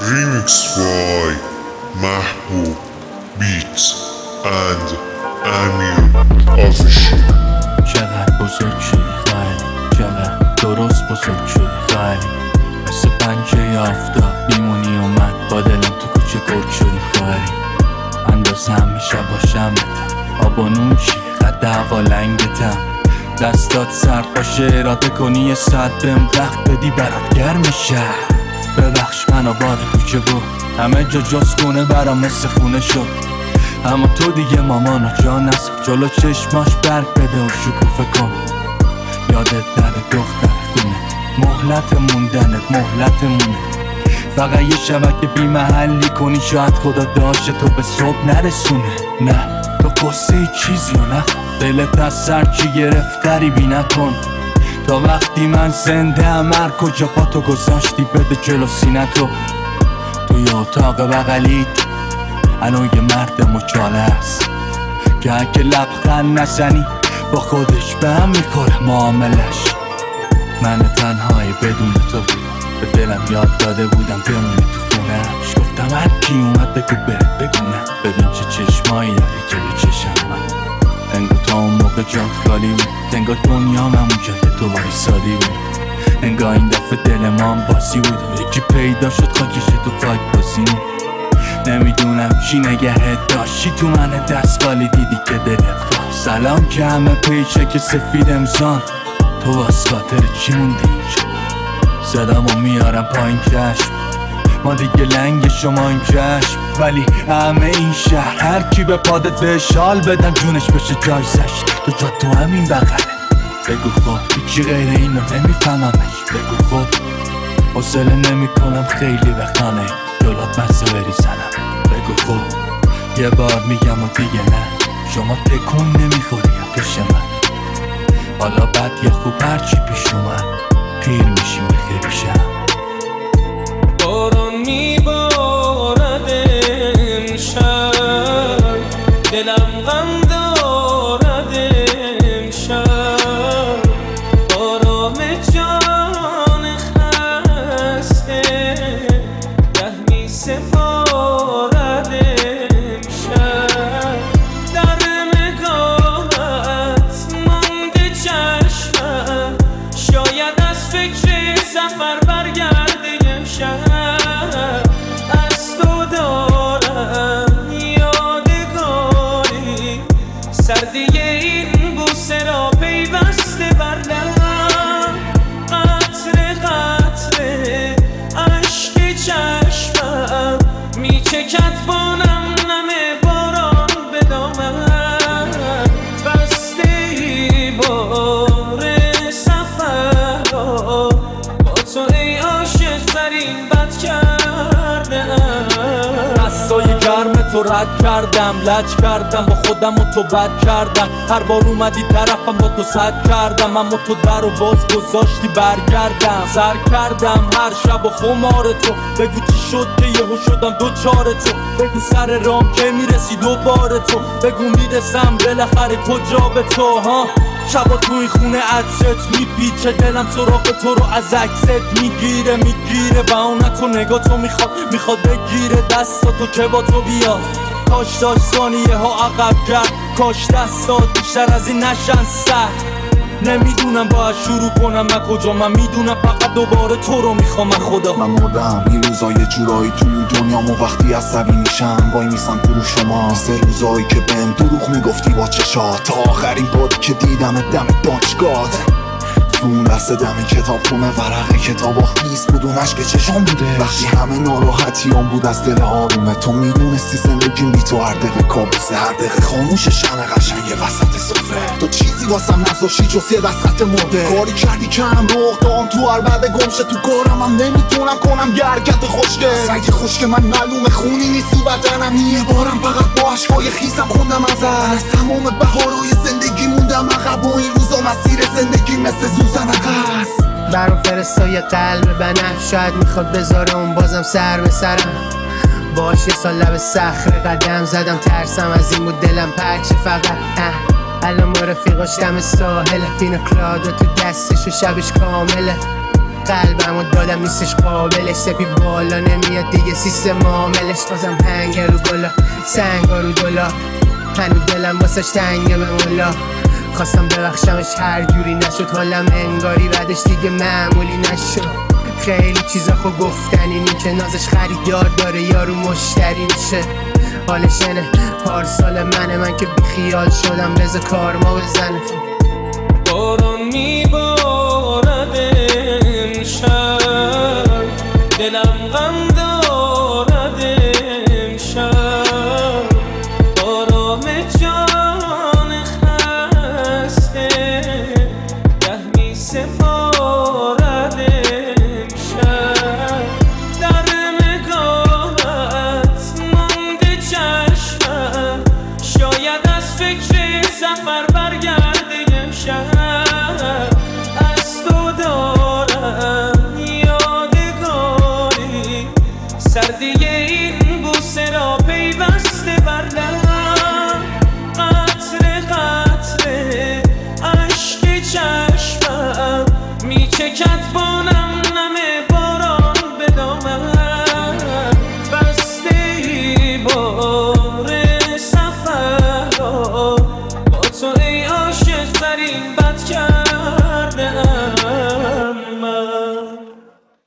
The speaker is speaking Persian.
Remix by Mahbub Beats and Amir Official. چقدر بزرگ شدی خیلی، چقدر درست بزرگ شدی خیلی. مثل پنجه آفتاب میمونی و من با دلم تو کوچه گرد شدی خیلی. اندازه همیشه باشم آب و نوشی قد هوا لنگتم. دستات سرد باشه اراده کنی یه ساعت بهم وقت بدی برات گرم شهر. ببخش منو باد کوچه بود همه جا جز خونه برام مثل خونه شد. اما تو دیگه مامانو جا نسا جلو چشماش برگ بده و شکوفه کن. یادت نره دختر خونه مهلت موندنت مهلتمونه. فقط یه شبکه بی محلی کنی شاید خدا داشته تو به صبح نرسونه. نه تو قصه چیزی و نخوا دلت از سر چی گرفت غریبی نکن. تا وقتی من زنده ام هر کجا پا تو گذاشتی بده جلو سینتو. توی اتاق بغلیت الان یه مرد مچاله هست که اگه لبخند نزنی با خودش به هم میخوره معاملش. من تنهایی بدون تو بودم به دلم یاد داده بودم بمونه تو خونهش. گفتم هر کی اومد بگو بره بگو نه. ببین چه چشمایی داری که به چشم من. انگار تا اون موقع جات خالی بود، انگار دنیام همون جای تو وایسادی بود. انگار این دفعه دل ما هم بازی بود و یکی پیدا شد خاکش تو خاک بازی. نمیدونم چی نگهت داشتی تو من دستگالی دیدی که دلت خواست. سلام که همه پیچه که سفید امزان تو واس خاطر چی موندی اینجا. صدامو میارم پایین چشم ما دیگه لنگ شما این چشم. ولی همه این شهر هر کی به پادت بهش حال بدم جونش بشه جایزش. تو جا تو همین بغله بگو خب هیچی غیر اینو نمیفهممش. بگو خب حوصله نمی کنم خیلی به خانه جلات مزه بریزنم. بگو خب یه بار میگم و دیگه نه شما تکون نمیخوری پیش من. حالا بد یا خوب هرچی پیش اومد پیر میشیم بخیر شم. باران میبارد امشب دلم غم دارد امشب. آرام جان خسته ره می سپارد امشب. در نگاهت مانده چشمم شاید از فکر سفر برگرده امشب. از تو دارم یادگاری سردی این بوسه را پیوسته بر لب. قطره قطره اشک چشمم میچکد بانم نم باران به دامن. بسته ای بار سفر را با تو ای عاشق ترین بد کردم. دستای گرم تو رد کردم لج کردم با خودم و تو بد کردم. هر بار اومدی طرفم با تو صد کردم اما تو در و باز گذاشتی برگردم. سر کردم هر شب و خمار تو. بگو چی شد که یهو شدم دوچار تو. بگو سر رام که میرسی دوباره تو. بگو میرسم بالاخره کجا به تو ها. شبا تو این خونه عطرت میپیچه دلم سراغ تو رو از عکست میگیره و اون تو نگاه تو میخواد بگیره دستاتو که با تو بیاد. کاش داشت ثانیه ها عقب کرد کاش دستات بیشتر از این نشن سر. نمیدونم باید شروع کنم من کجا. من میدونم فقط دوباره تو رو میخوام من خدا. من مردم این روزا یه جورایی تو دنیامو وقتی عصبی میشم وای میسم تو رو شما. مثل روزایی که بهم دروغ میگفتی با چشات تا آخرین باری که دیدم دم دانشگاه. تو اون لحظه دم کتاب خونه ورق کتاب خیس بود اون عشق چشام بوده. وقتی همه ناراحتیام بود از دل آرومه تو میدونستی زندگیم بی تو هر دقیقه کابوسه. هر دقیقه خاموش شمع قشنگ وسط سفره. تو چیزی واسم نذاشتی جز یه دست خط مرده. کاری کردی که هم رخ دام تو هر بعد گمشه تو کارم هم نمیتونم کنم یه حرکت خوشگل. سعی خوشگل من معلومه خونی نیست تو بدنم. یه بارم فقط با عشقای خیسم خوندم از تمام بهارهای زندگی موندم عقب و این روزا مسیر زندگی مثل زوزن عقص. برام فرستای قلب بنفش شاید میخواد بذاره اون بازم سر به سرم. باش یه سال لب صخره قدم زدم ترسم از این بود دلم پرچه فقط. الان ما رفیقاش دم ساحل پینا کلادا تو دستش و شبش کامله. قلبمو دادم نیستش قابلش، سپید بالا نمیاد دیگه سیستم معاملش. بازم هنگ رو گلا سنگا رو دلا، هنو دلم واسش تنگه به مولا. خواستم ببخشمش هر جوری نشد، حالم انگاری بعدش دیگه معمولی نشد. خیلی چیزا خو گفتنی نی که نازش خریدار داره یارو مشتری میشه. حالشنه پارسال من که بیخیال شدم، بذار کار ما بزنه. باران میباره